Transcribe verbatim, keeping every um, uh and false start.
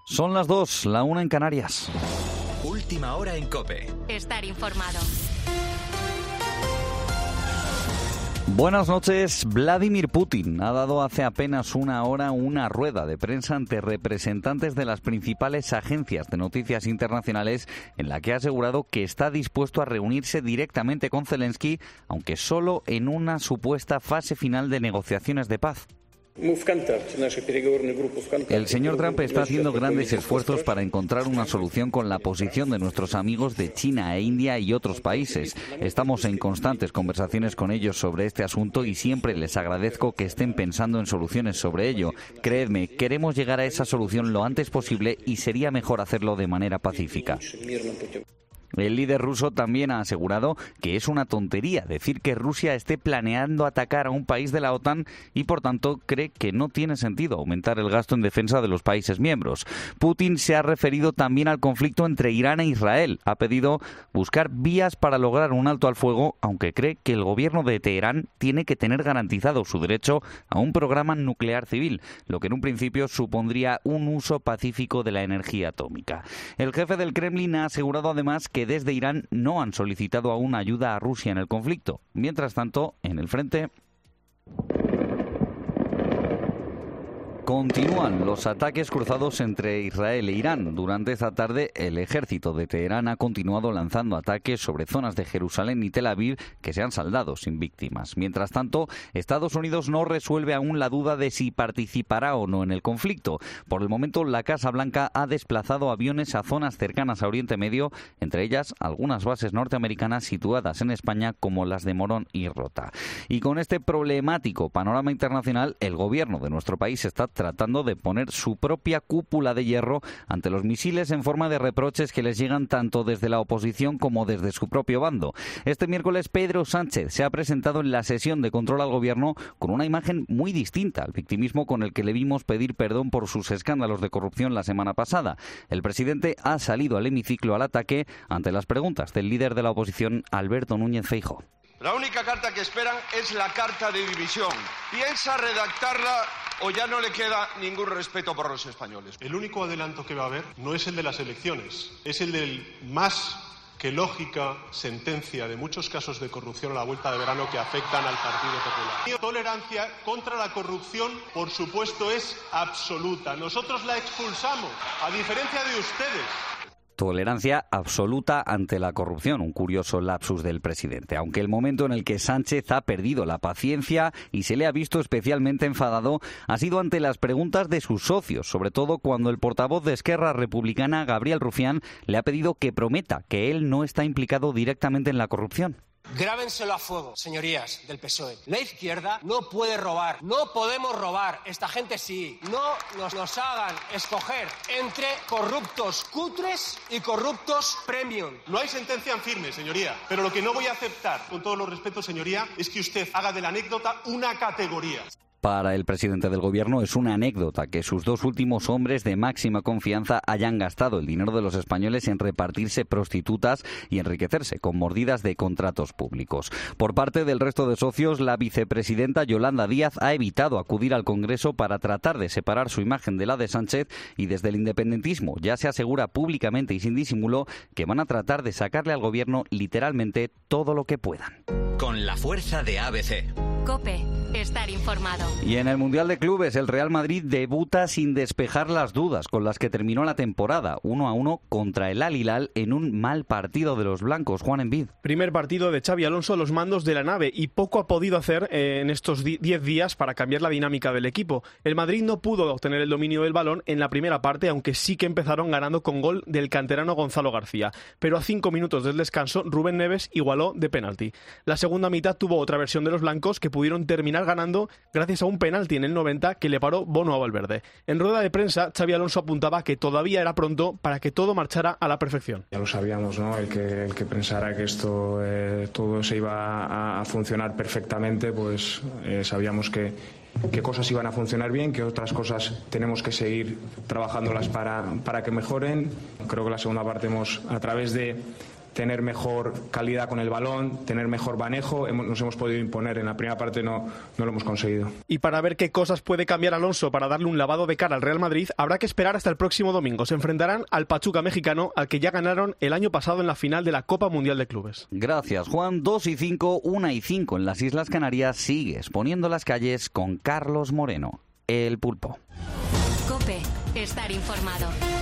Son las dos, la una en Canarias. Última hora en COPE. Estar informado. Buenas noches. Vladimir Putin ha dado hace apenas una hora una rueda de prensa ante representantes de las principales agencias de noticias internacionales en la que ha asegurado que está dispuesto a reunirse directamente con Zelensky, aunque solo en una supuesta fase final de negociaciones de paz. El señor Trump está haciendo grandes esfuerzos para encontrar una solución con la posición de nuestros amigos de China e India y otros países. Estamos en constantes conversaciones con ellos sobre este asunto y siempre les agradezco que estén pensando en soluciones sobre ello. Creedme, queremos llegar a esa solución lo antes posible y sería mejor hacerlo de manera pacífica. El líder ruso también ha asegurado que es una tontería decir que Rusia esté planeando atacar a un país de la OTAN y, por tanto, cree que no tiene sentido aumentar el gasto en defensa de los países miembros. Putin se ha referido también al conflicto entre Irán e Israel. Ha pedido buscar vías para lograr un alto al fuego, aunque cree que el gobierno de Teherán tiene que tener garantizado su derecho a un programa nuclear civil, lo que en un principio supondría un uso pacífico de la energía atómica. El jefe del Kremlin ha asegurado además que que desde Irán no han solicitado aún ayuda a Rusia en el conflicto. Mientras tanto, en el frente continúan los ataques cruzados entre Israel e Irán. Durante esta tarde, el ejército de Teherán ha continuado lanzando ataques sobre zonas de Jerusalén y Tel Aviv que se han saldado sin víctimas. Mientras tanto, Estados Unidos no resuelve aún la duda de si participará o no en el conflicto. Por el momento, la Casa Blanca ha desplazado aviones a zonas cercanas a Oriente Medio, entre ellas algunas bases norteamericanas situadas en España como las de Morón y Rota. Y con este problemático panorama internacional, el gobierno de nuestro país está tratando de poner su propia cúpula de hierro ante los misiles en forma de reproches que les llegan tanto desde la oposición como desde su propio bando. Este miércoles Pedro Sánchez se ha presentado en la sesión de control al gobierno con una imagen muy distinta al victimismo con el que le vimos pedir perdón por sus escándalos de corrupción la semana pasada. El presidente ha salido al hemiciclo al ataque ante las preguntas del líder de la oposición, Alberto Núñez Feijóo. La única carta que esperan es la carta de división. ¿Piensa redactarla o ya no le queda ningún respeto por los españoles? El único adelanto que va a haber no es el de las elecciones, es el del más que lógica sentencia de muchos casos de corrupción a la vuelta de verano que afectan al Partido Popular. La tolerancia contra la corrupción, por supuesto, es absoluta. Nosotros la expulsamos, a diferencia de ustedes. Tolerancia absoluta ante la corrupción, un curioso lapsus del presidente. Aunque el momento en el que Sánchez ha perdido la paciencia y se le ha visto especialmente enfadado ha sido ante las preguntas de sus socios, sobre todo cuando el portavoz de Esquerra Republicana, Gabriel Rufián, le ha pedido que prometa que él no está implicado directamente en la corrupción. Grábenselo a fuego, señorías del P S O E. La izquierda no puede robar, no podemos robar, esta gente sí. No nos, nos hagan escoger entre corruptos cutres y corruptos premium. No hay sentencia en firme, señoría, pero lo que no voy a aceptar, con todos los respetos, señoría, es que usted haga de la anécdota una categoría. Para el presidente del gobierno es una anécdota que sus dos últimos hombres de máxima confianza hayan gastado el dinero de los españoles en repartirse prostitutas y enriquecerse con mordidas de contratos públicos. Por parte del resto de socios, la vicepresidenta Yolanda Díaz ha evitado acudir al Congreso para tratar de separar su imagen de la de Sánchez y desde el independentismo ya se asegura públicamente y sin disimulo que van a tratar de sacarle al gobierno literalmente todo lo que puedan. Con la fuerza de A B C. COPE. Estar informado. Y en el Mundial de Clubes, el Real Madrid debuta sin despejar las dudas con las que terminó la temporada, uno a uno contra el Al Hilal en un mal partido de los blancos. Juan Envid. Primer partido de Xabi Alonso a los mandos de la nave y poco ha podido hacer eh, en estos diez días para cambiar la dinámica del equipo. El Madrid no pudo obtener el dominio del balón en la primera parte, aunque sí que empezaron ganando con gol del canterano Gonzalo García. Pero a cinco minutos del descanso, Rubén Neves igualó de penalti. La segunda mitad tuvo otra versión de los blancos que pudieron terminar ganando gracias a un penalti en el noventa que le paró Bono a Valverde. En rueda de prensa, Xabi Alonso apuntaba que todavía era pronto para que todo marchara a la perfección. Ya lo sabíamos, ¿no? El que, el que pensara que esto eh, todo se iba a, a funcionar perfectamente, pues eh, sabíamos que qué cosas iban a funcionar bien, qué otras cosas tenemos que seguir trabajándolas para, para que mejoren. Creo que la segunda parte hemos, a través de tener mejor calidad con el balón, tener mejor manejo. Hemos, nos hemos podido imponer. En la primera parte no, no lo hemos conseguido. Y para ver qué cosas puede cambiar Alonso para darle un lavado de cara al Real Madrid, habrá que esperar hasta el próximo domingo. Se enfrentarán al Pachuca mexicano, al que ya ganaron el año pasado en la final de la Copa Mundial de Clubes. Gracias, Juan. dos y cinco, una y cinco en las Islas Canarias. Sigues poniendo las calles con Carlos Moreno, el Pulpo. COPE. Estar informado.